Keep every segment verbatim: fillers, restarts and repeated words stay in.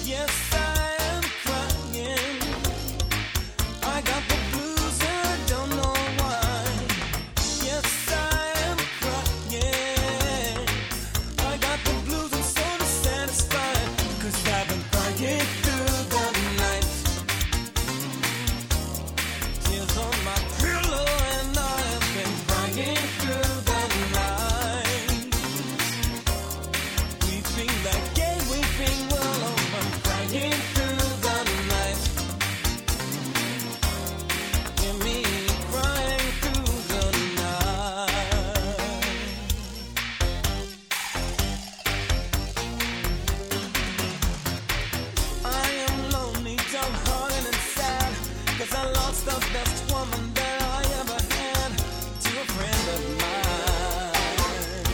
Yes, I am crying. I got the blues and I don't know why. Yes, I am crying. I got the blues and so dissatisfied. Cause I've been crying through the night. Tears on my pillow and I have been crying through the night. Weeping like gay weeping willow. I'm crying through the night. Hear me crying through the night. I am lonely, downhearted and sad. Cause I lost the best woman that I ever had to a friend of mine.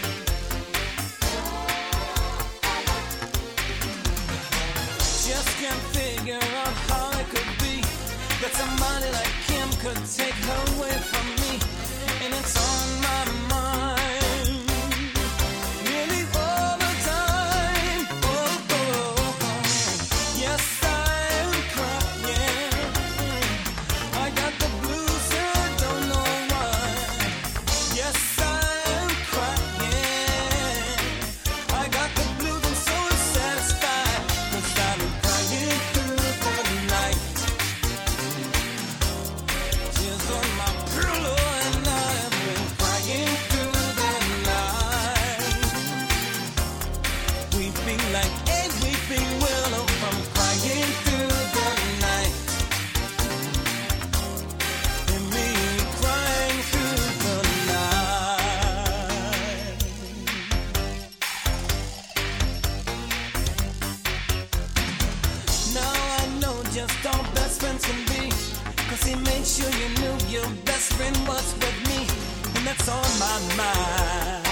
Just can't figure out how it could be that somebody like him could take her away from me. And it's on my mind nearly all the time. Oh, oh, oh. Yes, I'm crying. I got the blues and I don't know why. Yes, I'm crying. I got the blues and so dissatisfied. Cause I've been crying through the night. Tears on my pillow and I've been crying through the night. Weeping like a weeping willow. I'm crying through the night. And me crying through the night. Now I know just how best friends can be. Cause he made sure you knew your best friend was with me. And that's on my mind.